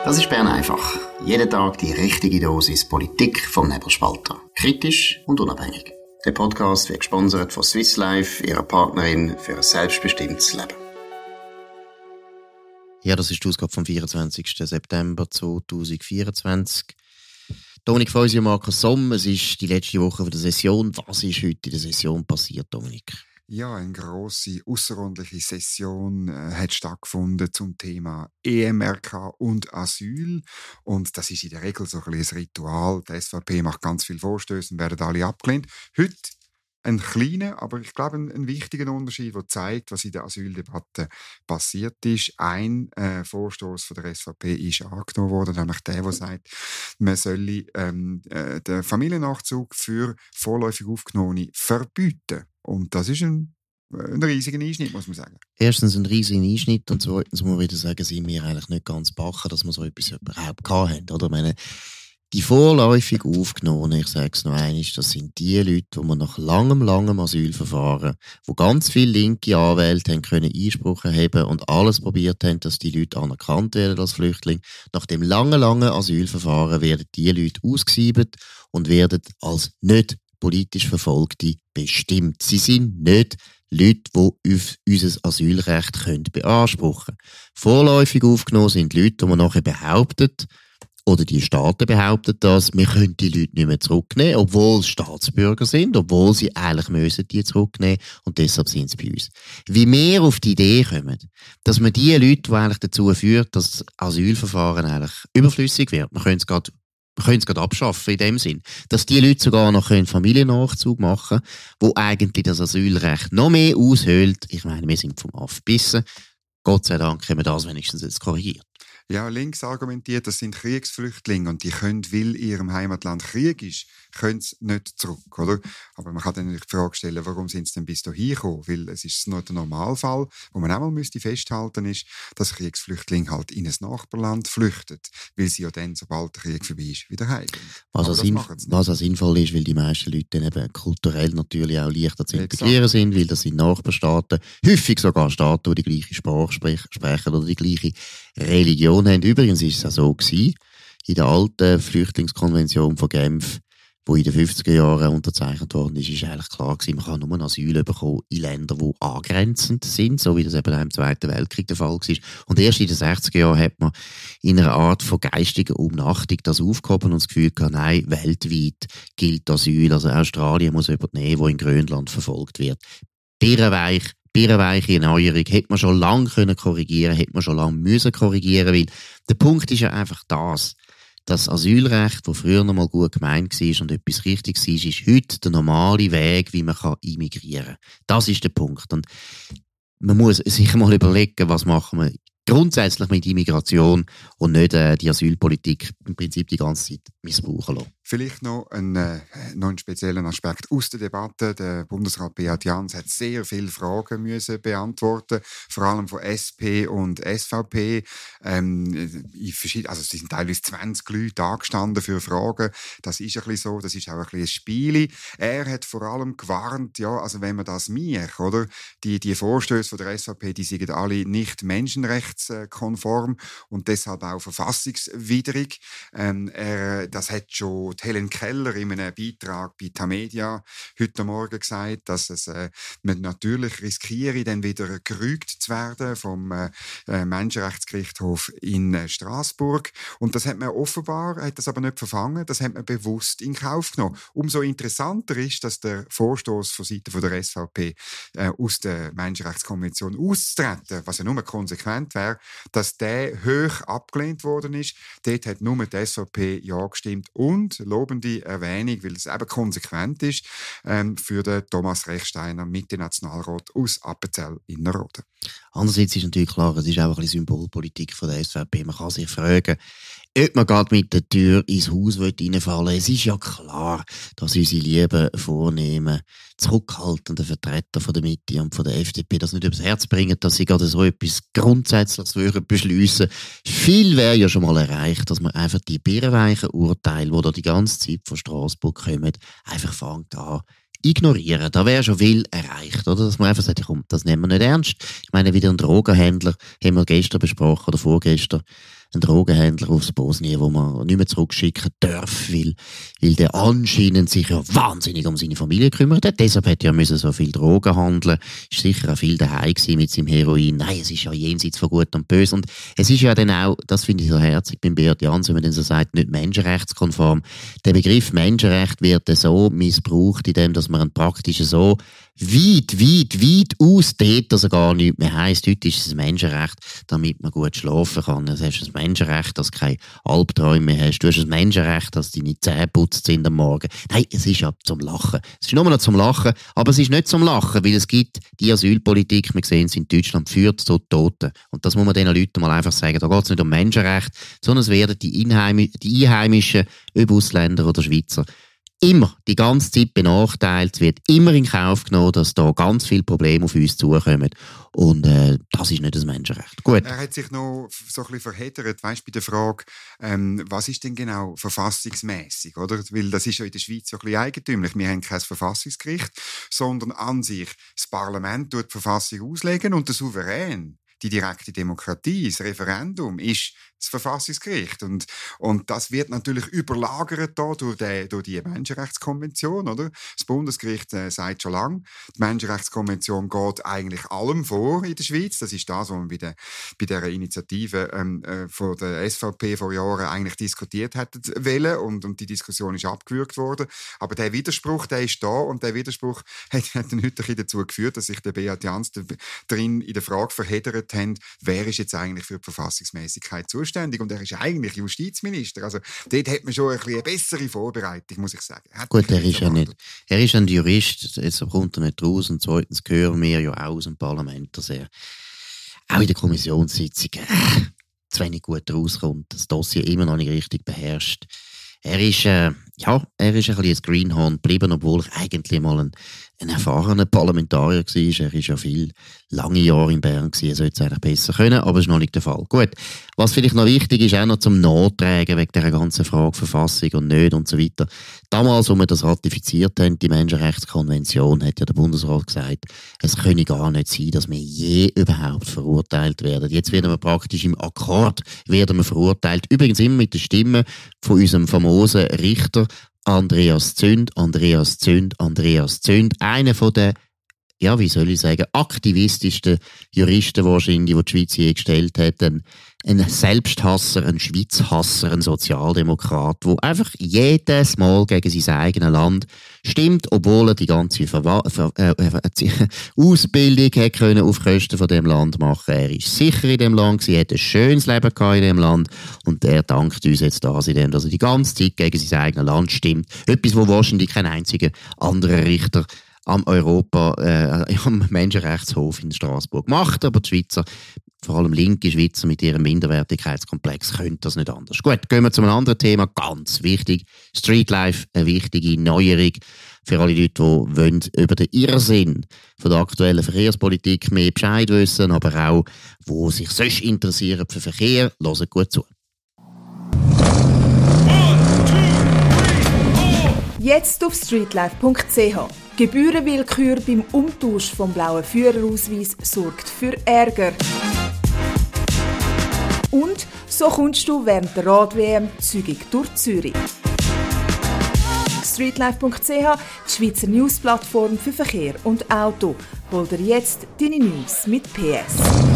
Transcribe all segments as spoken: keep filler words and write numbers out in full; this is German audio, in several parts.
Das ist Bern einfach. Jeden Tag die richtige Dosis Politik vom Nebelspalter. Kritisch und unabhängig. Der Podcast wird gesponsert von Swiss Life, ihrer Partnerin für ein selbstbestimmtes Leben. Ja, das ist die Ausgabe vom vierundzwanzigsten September zweitausendvierundzwanzig. Dominik Feusi und Markus Somm, es ist die letzte Woche der Session. Was ist heute in der Session passiert, Dominik? Ja, eine grosse, ausserordentliche Session äh, hat stattgefunden zum Thema E M R K und Asyl. Und das ist in der Regel so ein bisschen ein Ritual. Die S V P macht ganz viele Vorstöße und werden alle abgelehnt. Heute ein kleiner, aber ich glaube ein, ein wichtiger Unterschied, der zeigt, was in der Asyldebatte passiert ist. Ein äh, Vorstoß von der S V P ist angenommen worden, nämlich der, der sagt, man solle ähm, äh, den Familiennachzug für vorläufig Aufgenommene verbieten. Und das ist ein, ein riesiger Einschnitt, muss man sagen. Erstens ein riesiger Einschnitt und zweitens muss man wieder sagen, sind wir eigentlich nicht ganz backen, dass wir so etwas überhaupt gehabt haben. Oder? Ich meine, die vorläufig Aufgenommenen, ich sage es noch einmal, das sind die Leute, die man nach langem, langem Asylverfahren, wo ganz viele linke Anwälte haben können Einspruch erheben und alles probiert haben, dass die Leute anerkannt werden als Flüchtling. Nach dem langen, langen Asylverfahren werden die Leute ausgesiebert und werden als nicht politisch Verfolgte bestimmt. Sie sind nicht Leute, die auf unser Asylrecht können beanspruchen können. Vorläufig aufgenommen sind Leute, die man nachher behauptet, oder die Staaten behaupten das, wir können die Leute nicht mehr zurücknehmen, obwohl sie Staatsbürger sind, obwohl sie eigentlich müssen die zurücknehmen und deshalb sind sie bei uns. Wie wir auf die Idee kommen, dass man die Leute, die eigentlich dazu führt, dass das Asylverfahren eigentlich überflüssig wird, man könnte es gerade Wir können es gerade abschaffen in dem Sinn, dass die Leute sogar noch Familiennachzug machen können, wo eigentlich das Asylrecht noch mehr aushöhlt. Ich meine, wir sind vom Aff gebissen. Gott sei Dank haben wir das wenigstens jetzt korrigiert. Ja, links argumentiert, das sind Kriegsflüchtlinge und die können, weil in ihrem Heimatland Krieg ist, können sie nicht zurück, oder? Aber man kann dann natürlich die Frage stellen, warum sind sie denn bis dahin gekommen? Weil es ist nur der Normalfall, wo man auch mal müsste festhalten ist, dass Kriegsflüchtlinge halt in ein Nachbarland flüchten, weil sie ja dann, sobald der Krieg vorbei ist, wieder heimgehen. Was, also was auch sinnvoll ist, weil die meisten Leute dann eben kulturell natürlich auch leichter zu integrieren Exakt. sind, weil das sind Nachbarstaaten, häufig sogar Staaten, die die gleiche Sprache sprechen oder die gleiche Religion haben. Übrigens war es auch so gewesen, in der alten Flüchtlingskonvention von Genf, die in den fünfziger Jahren unterzeichnet worden ist, ist eigentlich klar gewesen, man kann nur ein Asyl bekommen in Ländern, die angrenzend sind, so wie das eben auch im Zweiten Weltkrieg der Fall war. Und erst in den sechziger Jahren hat man in einer Art von geistiger Umnachtung das aufgehoben und das Gefühl gehabt, nein, weltweit gilt Asyl, also Australien muss jemand nehmen, der in Grönland verfolgt wird. Birrenweich Birrenweiche Erneuerung hätte man schon lange können korrigieren, hätte man schon lange müssen korrigieren, weil der Punkt ist ja einfach das, das Asylrecht, das früher noch mal gut gemeint war und etwas Richtiges war, ist heute der normale Weg, wie man immigrieren kann. Das ist der Punkt. Und man muss sich mal überlegen, was machen wir grundsätzlich mit Immigration und nicht äh, die Asylpolitik im Prinzip die ganze Zeit missbrauchen lassen. Vielleicht noch einen, äh, noch einen speziellen Aspekt aus der Debatte. Der Bundesrat Beat Jans hat sehr viele Fragen müssen beantworten, vor allem von S P und S V P. Ähm, in also es sind teilweise zwanzig Leute angestanden für Fragen. Das ist ein bisschen so, das ist auch ein bisschen ein Spiel. Er hat vor allem gewarnt, ja, also wenn man das mich, oder? Die, die Vorstöße von der S V P, die sind alle nicht menschenrechtskonform und deshalb auch verfassungswidrig. Ähm, er, das hat schon Helen Keller in einem Beitrag bei Tamedia heute Morgen gesagt, dass es, äh, man natürlich riskiere, dann wieder gerügt zu werden vom äh, Menschenrechtsgerichtshof in äh, Straßburg. Und das hat man offenbar, hat das aber nicht verfangen, das hat man bewusst in Kauf genommen. Umso interessanter ist, dass der Vorstoß von Seiten von der S V P äh, aus der Menschenrechtskonvention auszutreten, was ja nur konsequent wäre, dass der hoch abgelehnt worden ist. Dort hat nur die S V P ja gestimmt und lobende Erwähnung, weil es eben konsequent ist, ähm, für den Thomas Rechsteiner, Mitte-Nationalrat aus Appenzell-Innerrhoden. Andererseits ist natürlich klar, es ist auch ein bisschen Symbolpolitik von der S V P. Man kann sich fragen, ob man gerade mit der Tür ins Haus reinfallen will. Es ist ja klar, dass unsere lieben, vornehmen, zurückhaltenden Vertreter von der Mitte und von der F D P das nicht übers Herz bringen, dass sie gerade so etwas Grundsätzliches beschliessen würden. Viel wäre ja schon mal erreicht, dass man einfach die birrenweichen Urteile, die da die ganze Zeit von Straßburg kommen, einfach fängt an ignorieren. Da wäre schon viel erreicht, oder? Dass man einfach sagt, komm, das nehmen wir nicht ernst. Ich meine, wieder ein Drogenhändler, haben wir gestern besprochen oder vorgestern, ein Drogenhändler aus Bosnien, wo man nicht mehr zurückschicken darf, weil, weil der anscheinend sich ja wahnsinnig um seine Familie kümmert hat. Deshalb hat er müssen so viel Drogen handeln. Ist sicher auch viel daheim gewesen mit seinem Heroin. Nein, es ist ja jenseits von Gut und Böse. Und es ist ja dann auch, das finde ich so herzig beim Beat Jans, wenn man dann so sagt, nicht menschenrechtskonform. Der Begriff Menschenrecht wird so missbraucht, indem dass man einen praktisch so weit, weit, weit ausdehnt, dass er gar nichts mehr heisst. Heute ist es ein Menschenrecht, damit man gut schlafen kann. Du hast ein Menschenrecht, dass du keine Albträume mehr hast. Du hast ein Menschenrecht, dass deine Zähne putzt sind am Morgen. Nein, es ist ja zum Lachen. Es ist nur noch zum Lachen, aber es ist nicht zum Lachen, weil es gibt die Asylpolitik, wir sehen es in Deutschland, führt zu Toten. Und das muss man den Leuten mal einfach sagen. Da geht es nicht um Menschenrecht, sondern es werden die, Einheim- die Einheimischen, ob Ausländer oder Schweizer, immer, die ganze Zeit benachteiligt. Es wird immer in Kauf genommen, dass da ganz viele Probleme auf uns zukommen. Und äh, das ist nicht das Menschenrecht. Gut. Er hat sich noch so ein bisschen verheddert, weißt, bei der Frage, ähm, was ist denn genau verfassungsmäßig, oder? Weil das ist ja in der Schweiz so ein bisschen eigentümlich. Wir haben kein Verfassungsgericht, sondern an sich das Parlament tut die Verfassung auslegen und der Souverän, die direkte Demokratie, das Referendum, ist das Verfassungsgericht. Und, und das wird natürlich überlagert da durch, die, durch die Menschenrechtskonvention. Oder? Das Bundesgericht äh, sagt schon lange, die Menschenrechtskonvention geht eigentlich allem vor in der Schweiz. Das ist das, was man bei, der, bei dieser Initiative ähm, äh, von der S V P vor Jahren eigentlich diskutiert hätte wollen. Und, und die Diskussion ist abgewürgt worden. Aber der Widerspruch, der ist da. Und der Widerspruch hat, hat dann heute dazu geführt, dass sich der Beat Jans drin in der Frage verheddert haben, wer ist jetzt eigentlich für die Verfassungsmäßigkeit zuständig. Und er ist eigentlich Justizminister. Also dort hat man schon ein bisschen eine bessere Vorbereitung, muss ich sagen. Hat Gut, er ist ja nicht. Er ist ein Jurist, jetzt kommt er nicht raus. Und zweitens hören wir ja auch aus dem Parlament, dass er auch in der Kommissionssitzung äh, zu wenig gut rauskommt, das Dossier immer noch nicht richtig beherrscht. Er ist, äh, ja, er ist ein bisschen ein Greenhorn geblieben, obwohl er eigentlich mal ein, ein erfahrener Parlamentarier war. Er ist ja viel lange Jahre in Bern gewesen. Er sollte es eigentlich besser können, aber das ist noch nicht der Fall. Gut. Was vielleicht noch wichtig ist, auch noch zum Nachtragen wegen dieser ganzen Frage Verfassung und nicht und so weiter. Damals, als wir das ratifiziert haben, die Menschenrechtskonvention, hat ja der Bundesrat gesagt, es könne gar nicht sein, dass wir je überhaupt verurteilt werden. Jetzt werden wir praktisch im Akkord werden wir verurteilt. Übrigens immer mit der Stimme von unserem famosen Richter Andreas Zünd, Andreas Zünd, Andreas Zünd. Einer von den, ja, wie soll ich sagen, aktivistischsten Juristen wahrscheinlich, die die Schweiz je gestellt hat. Ein, ein Selbsthasser, ein Schweizhasser, ein Sozialdemokrat, der einfach jedes Mal gegen sein eigenes Land stimmt, obwohl er die ganze Verwa- Ver- äh, äh, Ausbildung hat können auf Kosten von dem Land machen. Er ist sicher in dem Land gewesen, hat ein schönes Leben gehabt in dem Land und er dankt uns jetzt das, indem dass er die ganze Zeit gegen sein eigenes Land stimmt. Etwas, wo wahrscheinlich kein einziger anderer Richter am Europa, äh, am Menschenrechtshof in Straßburg macht, aber die Schweizer, vor allem linke Schweizer mit ihrem Minderwertigkeitskomplex, können das nicht anders. Gut, gehen wir zu einem anderen Thema, ganz wichtig. Streetlife, eine wichtige Neuerung für alle Leute, die wollen über den Irrsinn von der aktuellen Verkehrspolitik mehr Bescheid wissen, aber auch, die sich sonst interessieren für Verkehr. Hört gut zu. Jetzt auf streetlife punkt c h. Gebührenwillkür beim Umtausch vom blauen Führerausweis sorgt für Ärger. Und so kommst du während der Rad-W M zügig durch Zürich. streetlife punkt c h, die Schweizer Newsplattform für Verkehr und Auto. Hol dir jetzt deine News mit P S.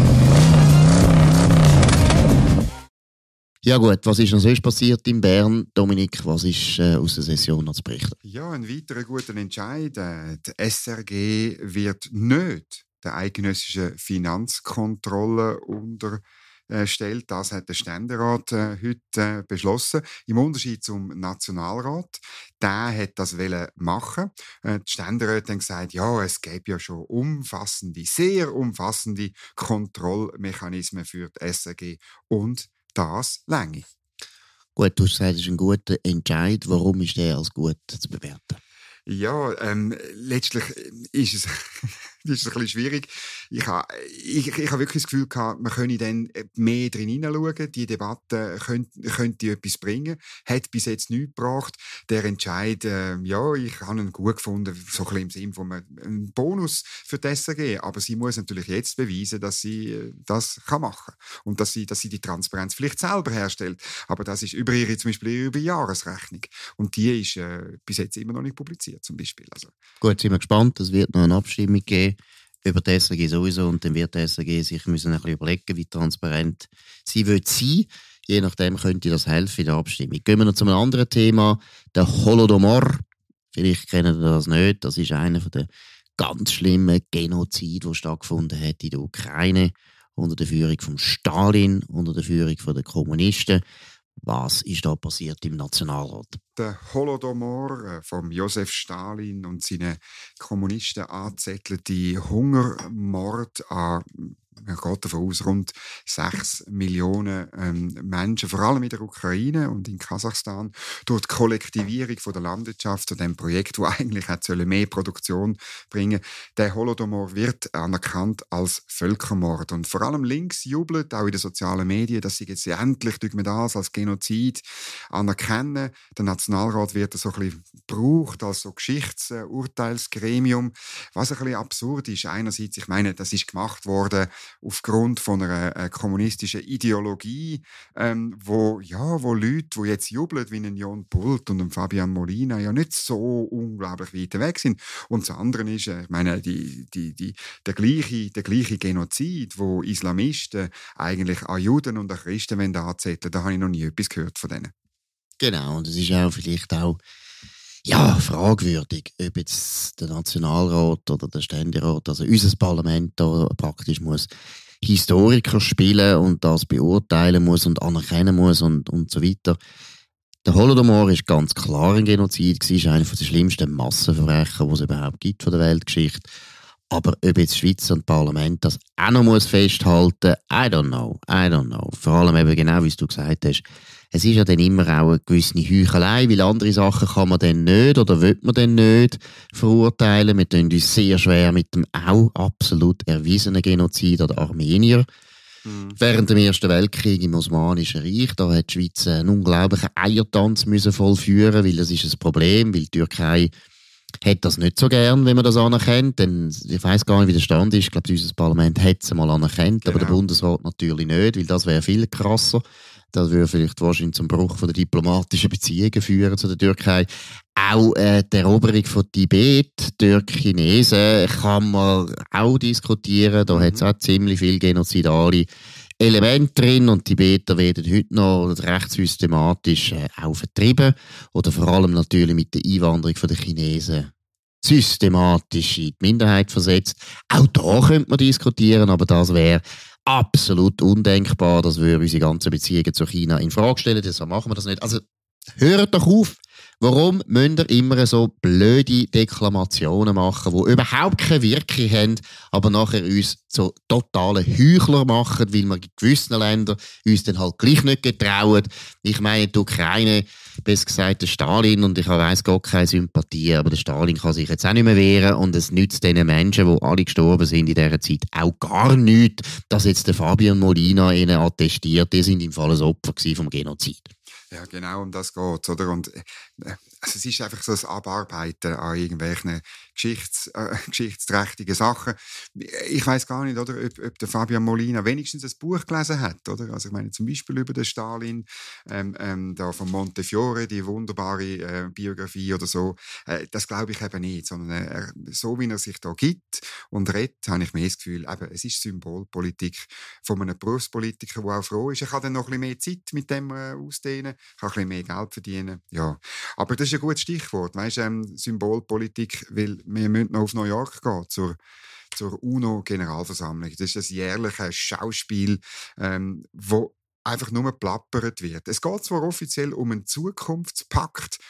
Ja gut, was ist noch sonst passiert in Bern? Dominik, was ist äh, aus der Session noch zu berichten? Ja, ein weiterer guter Entscheid. Äh, die S R G wird nicht der eidgenössischen Finanzkontrolle unterstellt. Das hat der Ständerat äh, heute äh, beschlossen. Im Unterschied zum Nationalrat. Der hat das machen. Äh, die Ständeräte haben gesagt, ja, es gäbe ja schon umfassende, sehr umfassende Kontrollmechanismen für die S R G und das Länge. Gut, du hast gesagt, es ist ein guter Entscheid. Warum ist der als gut zu bewerten? Ja, ähm, letztlich ist es Das ist ein bisschen schwierig. Ich habe ich, ich ha wirklich das Gefühl gehabt, man könne dann mehr drin hineinschauen. Die Debatte könnte, könnte etwas bringen. Hat bis jetzt nichts gebracht. Der Entscheid, äh, ja, ich habe ihn gut gefunden, so ein bisschen im Sinne von einem Bonus für die S R G. Aber sie muss natürlich jetzt beweisen, dass sie das kann machen kann. Und dass sie, dass sie die Transparenz vielleicht selber herstellt. Aber das ist über ihre, zum Beispiel über Jahresrechnung. Und die ist äh, bis jetzt immer noch nicht publiziert, zum Beispiel. Also. Gut, sind wir gespannt. Es wird noch eine Abstimmung geben über die S R G sowieso. Und dann wird die S R G sich müssen ein bisschen überlegen, wie transparent sie will sein. Je nachdem könnte das helfen in der Abstimmung. Gehen wir noch zu einem anderen Thema. Der Holodomor. Vielleicht kennen Sie das nicht. Das ist einer der ganz schlimmen Genozide, der stattgefunden hat in der Ukraine. Unter der Führung von Stalin, unter der Führung der Kommunisten. Was ist da passiert im Nationalrat? Der Holodomor von Josef Stalin und seine Kommunisten angezettelte Hungermord an, man geht davon aus, rund sechs Millionen ähm, Menschen, vor allem in der Ukraine und in Kasachstan, durch die Kollektivierung von der Landwirtschaft zu dem Projekt, das eigentlich hätte mehr Produktion bringen sollen. Der Holodomor wird anerkannt als Völkermord. Und vor allem links jubelt, auch in den sozialen Medien, dass sie jetzt endlich durch das als Genozid anerkennen. Der Nationalrat wird so ein bisschen gebraucht als so Geschichtsurteilsgremium, was ein bisschen absurd ist. Einerseits, ich meine, das ist gemacht worden aufgrund von einer äh, kommunistischen Ideologie, ähm, wo, ja, wo Leute, die jetzt jubeln, wie ein Jon Pult und ein Fabian Molina, ja nicht so unglaublich weit weg sind. Und das andere ist, äh, ich meine, die, die, die, der, gleiche, der gleiche Genozid, wo Islamisten eigentlich an Juden und an Christen anzetteln, da habe ich noch nie etwas gehört von denen. Genau, und es ist auch vielleicht auch ja, fragwürdig, ob jetzt der Nationalrat oder der Ständerat, also unser Parlament da praktisch muss Historiker spielen und das beurteilen muss und anerkennen muss und, und so weiter. Der Holodomor ist ganz klar ein Genozid, ist einer der schlimmsten Massenverbrechen, die es überhaupt gibt von der Weltgeschichte. Aber ob jetzt Schweiz und Parlament das auch noch muss festhalten, I don't know, I don't know. Vor allem eben genau, wie du gesagt hast, es ist ja dann immer auch eine gewisse Heuchelei, weil andere Sachen kann man dann nicht oder will man dann nicht verurteilen. Wir tun uns sehr schwer mit dem auch absolut erwiesenen Genozid an den Armenier. Mhm. Während dem Ersten Weltkrieg im Osmanischen Reich, da hat die Schweiz einen unglaublichen Eiertanz müssen vollführen, weil das ist ein Problem, weil die Türkei hat das nicht so gern, wenn man das anerkennt. Denn ich weiss gar nicht, wie der Stand ist. Ich glaube, unser Parlament hat es mal anerkannt, genau. Aber der Bundesrat natürlich nicht, weil das wäre viel krasser. Das würde vielleicht wahrscheinlich zum Bruch von der diplomatischen Beziehungen führen zu der Türkei. Auch äh, die Eroberung von Tibet durch Chinesen kann man auch diskutieren. Da mhm. hat es auch ziemlich viel genozidale Elemente drin und Tibeter werden heute noch recht systematisch äh, auch vertrieben oder vor allem natürlich mit der Einwanderung der Chinesen systematisch in die Minderheit versetzt. Auch da könnte man diskutieren, aber das wäre absolut undenkbar, dass wir unsere ganzen Beziehungen zu China in Frage stellen. Deshalb machen wir das nicht. Also hört doch auf. Warum müsst ihr immer so blöde Deklamationen machen, die überhaupt keine Wirkung haben, aber nachher uns so totale Heuchler machen, weil wir in gewissen Ländern uns dann halt gleich nicht getrauen. Ich meine, die Ukraine, besser gesagt der Stalin, und ich weiss gar keine Sympathie, aber der Stalin kann sich jetzt auch nicht mehr wehren und es nützt den Menschen, die alle gestorben sind in dieser Zeit, auch gar nichts, dass jetzt der Fabian Molina ihnen attestiert, die sind im Fall ein Opfer vom Genozid. Ja, genau, um das geht oder? Und äh, also es ist einfach so ein Abarbeiten an irgendwelchen Geschichts, äh, geschichtsträchtigen Sachen. Ich weiss gar nicht, oder, ob, ob der Fabian Molina wenigstens ein Buch gelesen hat, oder? Also ich meine zum Beispiel über den Stalin, ähm, ähm, da von Montefiore, die wunderbare äh, Biografie oder so. Äh, das glaube ich eben nicht, sondern äh, so wie er sich da gibt und redet, habe ich mehr das Gefühl, eben, es ist Symbolpolitik von einem Berufspolitiker, der auch froh ist. Er kann dann noch ein bisschen mehr Zeit mit dem äh, ausdehnen, kann ein bisschen mehr Geld verdienen. Ja. Aber das ist ein gutes Stichwort, weißt, ähm, Symbolpolitik, weil wir müssen noch auf New York gehen, zur, zur UNO-Generalversammlung. Das ist das jährliche Schauspiel, ähm, wo einfach nur plappert wird. Es geht zwar offiziell um einen Zukunftspakt,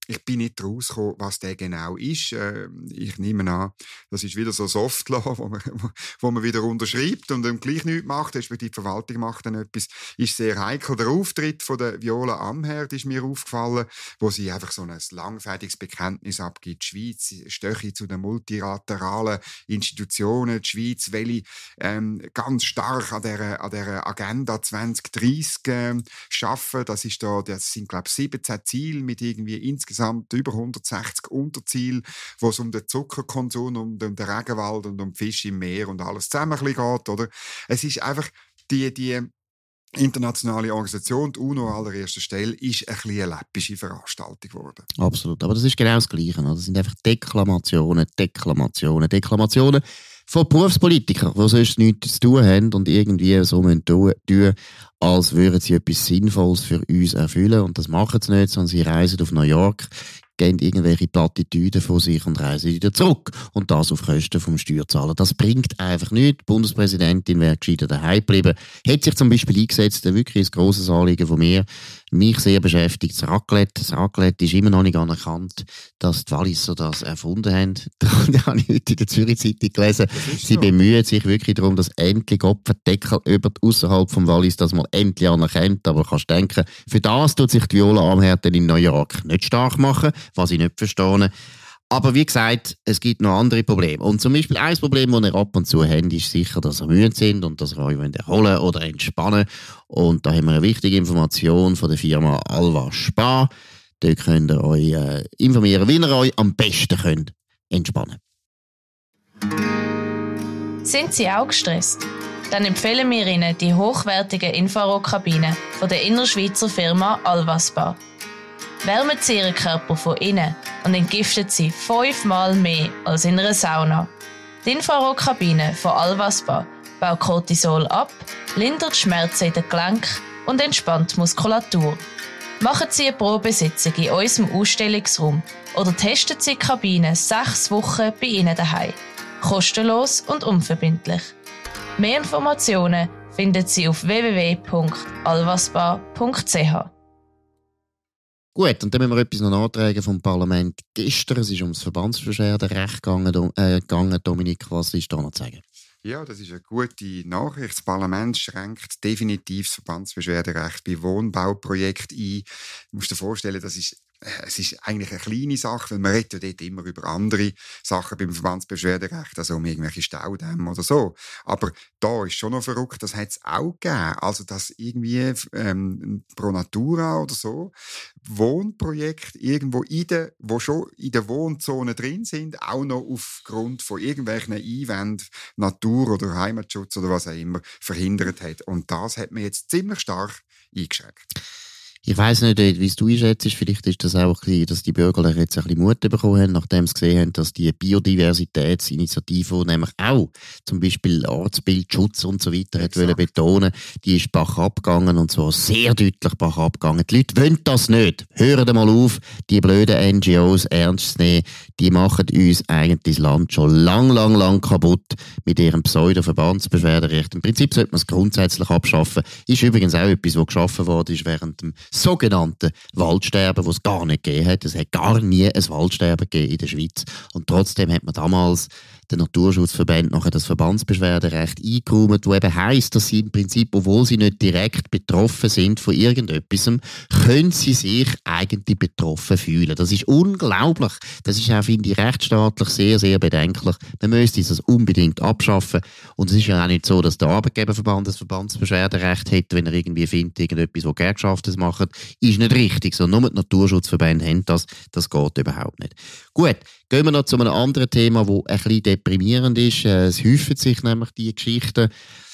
ich bin nicht rausgekommen, was der genau ist. Äh, ich nehme an, das ist wieder so Softlaw, wo man, wo man wieder unterschreibt und dann gleich nichts macht, respektive die Verwaltung macht dann etwas. Ist sehr heikel. Der Auftritt von der Viola Amherd ist mir aufgefallen, wo sie einfach so ein langfertiges Bekenntnis abgibt. Die Schweiz stehe zu den multilateralen Institutionen. Die Schweiz will ähm, ganz stark an dieser, an dieser Agenda zwanzig dreissig ähm, arbeiten. Das, ist da, das sind, glaube ich, siebzehn Ziele mit irgendwie insgesamt über hundertsechzig Unterzielen, wo es um den Zuckerkonsum, um den Regenwald und um Fische im Meer und alles zusammen ein bisschen geht. Oder? Es ist einfach die, die internationale Organisation, die UNO an allererster Stelle, ist ein bisschen eine läppische Veranstaltung geworden. Absolut, aber das ist genau das Gleiche. Das sind einfach Deklamationen, Deklamationen, Deklamationen von Berufspolitikern, die sonst nichts zu tun haben und irgendwie so tun müssen, als würden sie etwas Sinnvolles für uns erfüllen. Und das machen sie nicht, sondern sie reisen auf New York, geben irgendwelche Plattitüden von sich und reisen wieder zurück. Und das auf Kosten vom Steuerzahler. Das bringt einfach nichts. Die Bundespräsidentin wäre gescheiter daheim geblieben. Hat sich zum Beispiel eingesetzt, wirklich ein grosses Anliegen von mir, mich sehr beschäftigt, das Raclette. Das Raclette ist immer noch nicht anerkannt, dass die Walliser das erfunden haben. Da habe ich heute in der Zürich-Zeitung gelesen. Sie so. bemühen sich wirklich darum, dass endlich Opferdeckel über außerhalb vom Wallis, dass man endlich anerkennt. Aber kannst denken, für das tut sich die Viola Amherd in New York nicht stark machen, was ich nicht verstehe. Aber wie gesagt, es gibt noch andere Probleme. Und zum Beispiel ein Problem, das ihr ab und zu habt, ist sicher, dass ihr müde sind und dass ihr euch erholen oder entspannen wollt. Und da haben wir eine wichtige Information von der Firma Alva Spa. Dort könnt ihr euch äh, informieren, wie ihr euch am besten könnt entspannen könnt. Sind Sie auch gestresst? Dann empfehlen wir Ihnen die hochwertige Infrarotkabine von der innerschweizer Firma Alva Spa. Wärmen Sie Ihren Körper von innen und entgiftet Sie fünfmal mehr als in einer Sauna. Die Infrarotkabine von Alva Spa baut Cortisol ab, lindert Schmerzen in den Gelenken und entspannt die Muskulatur. Machen Sie eine Probesitzung in unserem Ausstellungsraum oder testen Sie die Kabine sechs Wochen bei Ihnen daheim. Kostenlos und unverbindlich. Mehr Informationen finden Sie auf w w w punkt alvaspa punkt c h. Gut, und dann müssen wir etwas noch nachtragen vom Parlament gestern. Es ist ums Verbandsbeschwerderecht gegangen. Äh, gegangen. Dominik, was ist da noch zu sagen? Ja, das ist eine gute Nachricht. Das Parlament schränkt definitiv das Verbandsbeschwerderecht bei Wohnbauprojekten ein. Du musst dir vorstellen, das ist Es ist eigentlich eine kleine Sache, weil man redet ja dort immer über andere Sachen beim Verbandsbeschwerderecht, also um irgendwelche Staudämme oder so. Aber da ist schon noch verrückt, das hat es auch gegeben. Also, dass irgendwie ähm, Pro Natura oder so Wohnprojekte irgendwo in der, wo schon in der Wohnzone drin sind, auch noch aufgrund von irgendwelchen Einwänden, Natur- oder Heimatschutz oder was auch immer, verhindert hat. Und das hat man jetzt ziemlich stark eingeschränkt. Ich weiss nicht, wie es du einschätzt. Vielleicht ist das auch ein bisschen, dass die Bürger jetzt ein bisschen Mut bekommen haben, nachdem sie gesehen haben, dass die Biodiversitätsinitiative, die nämlich auch zum Beispiel Ortsbildschutz und so weiter hat wollen betonen, die ist bach abgegangen und zwar sehr deutlich bach abgegangen. Die Leute wollen das nicht. Hören mal auf, die blöden N G Os ernst zu nehmen. Die machen uns eigentlich das Land schon lang, lang, lang kaputt mit ihrem Pseudo-Verbandsbeschwerderecht. Im Prinzip sollte man es grundsätzlich abschaffen. Ist übrigens auch etwas, was geschaffen worden ist während dem sogenannten Waldsterben, das es gar nicht gegeben hat. Es hat gar nie ein Waldsterben gegeben in der Schweiz. Und trotzdem hat man damals den Naturschutzverband nachher das Verbandsbeschwerderecht eingeräumt, das eben heisst, dass sie im Prinzip, obwohl sie nicht direkt betroffen sind von irgendetwas, können sie sich eigentlich betroffen fühlen. Das ist unglaublich. Das ist auch, finde ich, rechtsstaatlich sehr, sehr bedenklich. Man müsste das unbedingt abschaffen. Und es ist ja auch nicht so, dass der Arbeitgeberverband das Verbandsbeschwerderecht hat, wenn er irgendwie findet, irgendetwas, was Gewerkschaften machen, ist nicht richtig. So, nur die Naturschutzverbände haben das. Das geht überhaupt nicht. Gut, gehen wir noch zu einem anderen Thema, das ein bisschen deprimierend ist. Es häufen sich nämlich die Geschichten.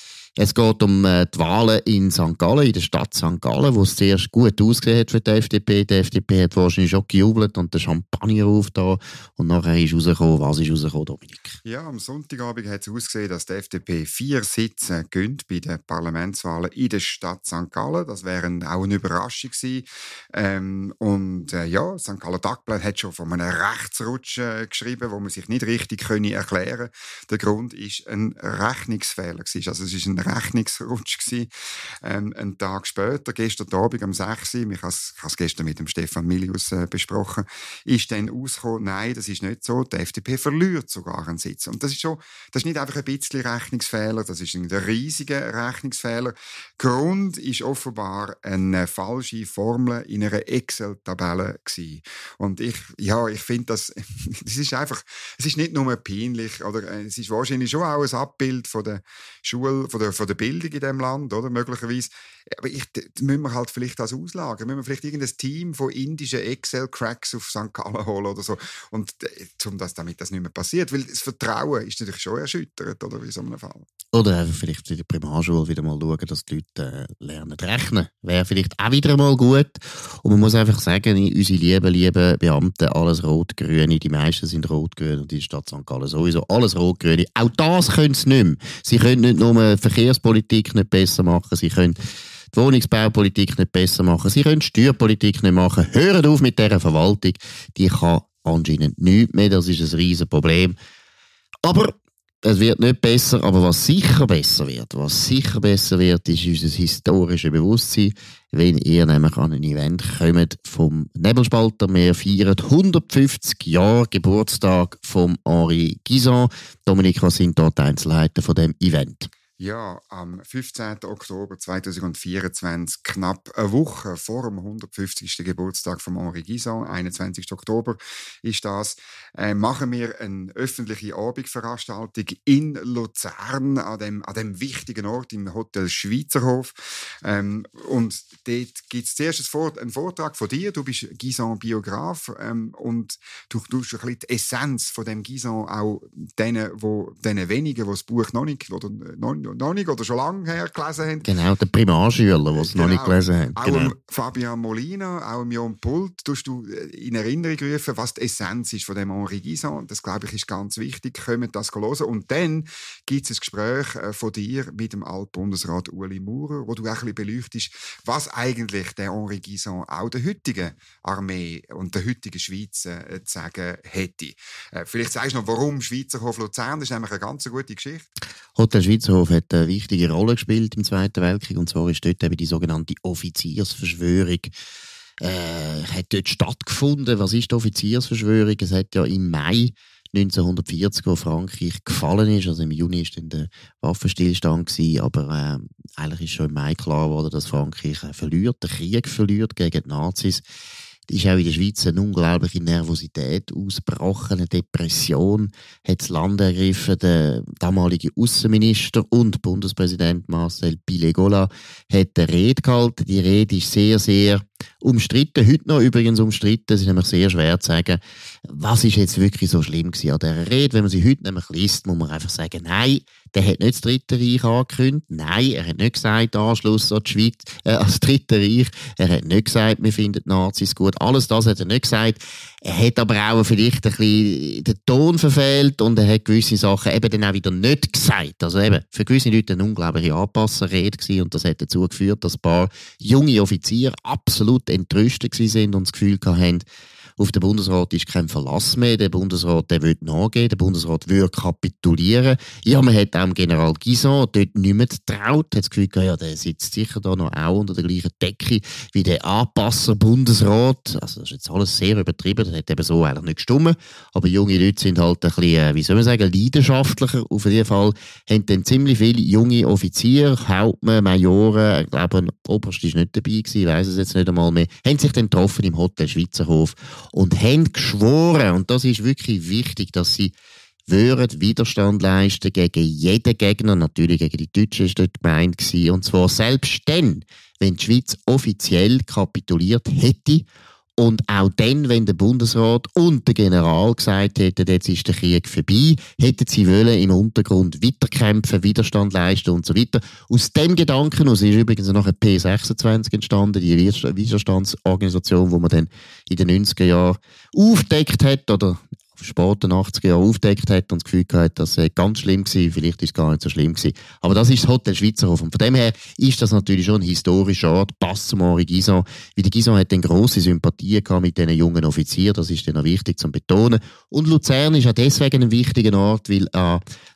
Es geht um äh, die Wahlen in Sankt Gallen, in der Stadt Sankt Gallen, wo es zuerst gut ausgesehen hat für die F D P. Die F D P hat wahrscheinlich schon gejubelt und den Champagner aufgetan. Und nachher ist rausgekommen, was ist rausgekommen, Dominik? Ja, am Sonntagabend hat es ausgesehen, dass die F D P vier Sitze gönnt bei den Parlamentswahlen in der Stadt Sankt Gallen. Das wäre auch eine Überraschung gewesen. Ähm, und äh, ja, Sankt Galler Tagblatt hat schon von einem Rechtsrutsch äh, geschrieben, wo man sich nicht richtig können erklären. Der Grund ist ein Rechnungsfehler gewesen. Also es ist ein Rechnungsrutsch gewesen. Ähm, einen Tag später, gestern Abend um sechs Uhr, ich habe es gestern mit dem Stefan Milius äh, besprochen, ist dann rausgekommen, nein, das ist nicht so, die F D P verliert sogar einen Sitz. Und das ist schon, das ist nicht einfach ein bisschen Rechnungsfehler, das ist ein riesiger Rechnungsfehler. Grund ist offenbar eine falsche Formel in einer Excel-Tabelle gewesen. Und ich, ja, ich finde, das, das ist einfach, es ist nicht nur peinlich, oder es ist wahrscheinlich schon auch ein Abbild von der Schule, von der, von der Bildung in diesem Land, oder, möglicherweise. Aber ich, da müssen wir halt vielleicht das auslagern. Müssen wir vielleicht irgendein Team von indischen Excel-Cracks auf Sankt Gallen holen oder so. Und um das, damit das nicht mehr passiert. Weil das Vertrauen ist natürlich schon erschüttert, oder, in so einem Fall. Oder einfach vielleicht in der Primarschule wieder mal schauen, dass die Leute äh, lernen zu rechnen. Wäre vielleicht auch wieder mal gut. Und man muss einfach sagen, unsere lieben, lieben Beamten, alles Rot-Grüne, die meisten sind Rot-Grün und in der Stadt Sankt Gallen sowieso alles Rot-Grüne. Auch das können sie nicht mehr. Sie können nicht nur Verkehrspolitik nicht besser machen, sie können die Wohnungsbaupolitik nicht besser machen, sie können die Steuerpolitik nicht machen. Hören auf mit dieser Verwaltung, die kann anscheinend nichts mehr, das ist ein riesen Problem. Aber es wird nicht besser, aber was sicher besser wird, was sicher besser wird, ist unser historisches Bewusstsein, wenn ihr nämlich an ein Event kommt vom Nebelspalter. Wir feiern hundertfünfzig Jahre Geburtstag von Henri Guisan. Dominik, was sind dort die Einzelheiten von dem Event? Ja, am fünfzehnten Oktober zweitausendvierundzwanzig, knapp eine Woche vor dem hundertfünfzigsten Geburtstag von Henri Guisan, einundzwanzigsten Oktober ist das, äh, machen wir eine öffentliche Abendveranstaltung in Luzern, an dem, an dem wichtigen Ort im Hotel Schweizerhof. Ähm, und dort gibt es zuerst einen Vortrag von dir, du bist Guisan-Biograf, ähm, und du tust ein bisschen die Essenz von dem Guisan auch denen, wo, denen wenigen, die das Buch noch nicht, oder noch noch nicht oder schon lange her gelesen haben. Genau, der Primarschüler, die es genau. noch nicht gelesen haben. Auch genau. Fabian Molina, auch im Jon Pult, tust du in Erinnerung rufen, was die Essenz ist von dem Henri Guisan. Das, glaube ich, ist ganz wichtig. Kommen das hören. Und dann gibt es ein Gespräch von dir mit dem Altbundesrat Ueli Maurer, wo du auch ein bisschen beleuchtest, was eigentlich der Henri Guisan auch der heutigen Armee und der heutigen Schweiz äh, zu sagen hätte. Äh, vielleicht sagst du noch, warum Schweizerhof Luzern? Das ist nämlich eine ganz gute Geschichte. Hotel Schweizerhof hat eine wichtige Rolle gespielt im Zweiten Weltkrieg, und zwar ist dort eben die sogenannte Offiziersverschwörung äh, hat dort stattgefunden. Was ist die Offiziersverschwörung? Es hat ja im Mai neunzehnhundertvierzig, wo Frankreich gefallen ist, also im Juni ist dann der Waffenstillstand gewesen, aber äh, eigentlich ist schon im Mai klar geworden, dass Frankreich äh, verliert, den Krieg verliert gegen die Nazis. Es ist auch in der Schweiz eine unglaubliche Nervosität ausgebrochen, eine Depression hat das Land ergriffen. Der damalige Außenminister und Bundespräsident Marcel Pilegola hat eine Rede gehalten. Die Rede ist sehr, sehr umstritten, heute noch übrigens umstritten. Es ist nämlich sehr schwer zu sagen, was ist jetzt wirklich so schlimm gewesen an dieser Rede. Wenn man sie heute nämlich liest, muss man einfach sagen, nein, der hat nicht das Dritte Reich angekündigt. Nein, er hat nicht gesagt, Anschluss an die Schweiz, äh, als Dritte Reich. Er hat nicht gesagt, wir finden die Nazis gut. Alles das hat er nicht gesagt. Er hat aber auch vielleicht ein bisschen den Ton verfehlt und er hat gewisse Sachen eben dann auch wieder nicht gesagt. Also eben, für gewisse Leute eine unglaubliche Anpasserrede gewesen und das hat dazu geführt, dass ein paar junge Offiziere absolut entrüstet waren und das Gefühl hatten, auf den Bundesrat ist kein Verlass mehr. Der Bundesrat, der will nachgehen. Der Bundesrat will kapitulieren. Ja, man hat auch dem General Guisan dort nicht mehr getraut. Hat das Gefühl gehabt, ja, der sitzt sicher da noch auch unter der gleichen Decke wie der Anpasser-Bundesrat. Also, das ist jetzt alles sehr übertrieben. Das hat eben so eigentlich nicht gestimmt. Aber junge Leute sind halt ein bisschen, wie soll man sagen, leidenschaftlicher. Auf jeden Fall haben dann ziemlich viele junge Offiziere, Hauptmann, Majoren, ich glaube, ein Oberst ist nicht dabei gewesen, ich weiss es jetzt nicht einmal mehr, haben sich dann getroffen im Hotel Schweizerhof und haben geschworen, und das ist wirklich wichtig, dass sie würden Widerstand leisten gegen jeden Gegner, natürlich gegen die Deutschen ist dort gemeint gewesen, und zwar selbst dann, wenn die Schweiz offiziell kapituliert hätte und auch dann, wenn der Bundesrat und der General gesagt hätten, jetzt ist der Krieg vorbei, hätten sie wollen im Untergrund weiterkämpfen, Widerstand leisten und so weiter. Aus dem Gedanken aus ist übrigens noch ein P sechsundzwanzig entstanden, die Widerstandsorganisation, die man dann in den neunziger Jahren aufgedeckt hat oder späten achtziger Jahren aufgedeckt hat und das Gefühl gehabt, das sei ganz schlimm gewesen, vielleicht ist es gar nicht so schlimm gewesen. Aber das ist das Hotel Schweizerhof. Und von dem her ist das natürlich schon ein historischer Ort, passt zum Henri Guisan. Weil der Guisan hat dann grosse Sympathie gehabt mit diesen jungen Offizieren, das ist dann auch wichtig zu betonen. Und Luzern ist auch deswegen ein wichtiger Ort, weil an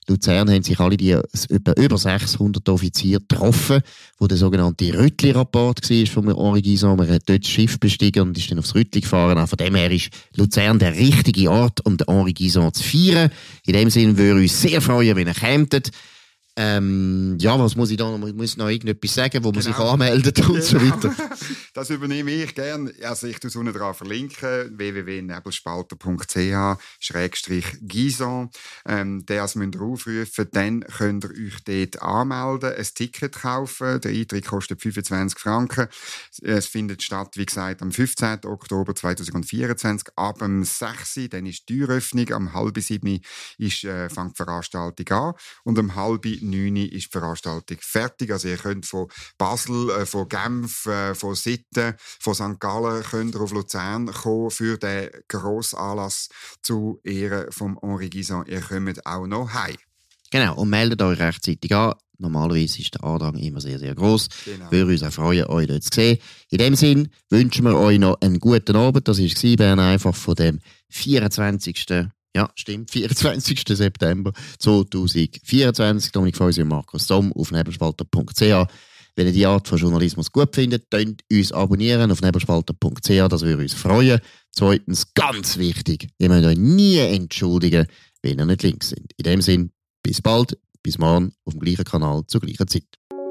Luzern haben sich alle die über, über sechshundert Offiziere getroffen, wo der sogenannte Rüttli-Rapport war von Henri Guisan. Man hat dort das Schiff bestiegen und ist dann aufs Rüttli gefahren. Auch von dem her ist Luzern der richtige Ort, um den Henri Guisan zu feiern. In dem Sinne würde ich uns sehr freuen, wenn ihr kämtet. Ähm, ja, was muss ich da noch? Ich muss noch irgendetwas sagen, wo man genau. sich anmeldet und so weiter. Das übernehme ich gerne. Also ich tue es unten dran verlinken. w w w punkt nebelspalter punkt c h Schrägstrich Guisan. Ähm, das müsst ihr aufrufen. Dann könnt ihr euch dort anmelden, ein Ticket kaufen. Der Eintritt kostet fünfundzwanzig Franken. Es findet statt, wie gesagt, am fünfzehnten Oktober zweitausendvierundzwanzig ab dem sechs Uhr. Dann ist die Türöffnung. Am halb sieben ist, äh, fängt die Veranstaltung an. Und um halb neun Uhr ist die Veranstaltung fertig. Also ihr könnt von Basel, äh, von Genf, äh, von Sitten, von Sankt Gallen könnt ihr auf Luzern kommen für den grossen Anlass zu Ehren von Henri Guisan. Ihr kommt auch noch heim. Genau, und meldet euch rechtzeitig an. Normalerweise ist der Andrang immer sehr, sehr gross. Genau. Würde uns auch freuen, euch dort zu sehen. In dem Sinn wünschen wir euch noch einen guten Abend. Das war Bern einfach von dem vierundzwanzigsten Ja, stimmt. vierundzwanzigsten September zweitausendvierundzwanzig. Dominik Feusi und Markus Somm auf nebelspalter punkt c h. Wenn ihr die Art von Journalismus gut findet, könnt uns abonnieren auf nebelspalter punkt c h. Das würde uns freuen. Zweitens, ganz wichtig, ihr müsst euch nie entschuldigen, wenn ihr nicht links sind. In dem Sinn, bis bald, bis morgen auf dem gleichen Kanal zur gleichen Zeit.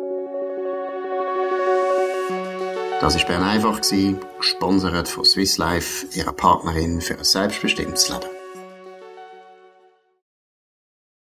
Das war Bern einfach, gesponsert von Swiss Life, ihrer Partnerin für ein selbstbestimmtes Leben.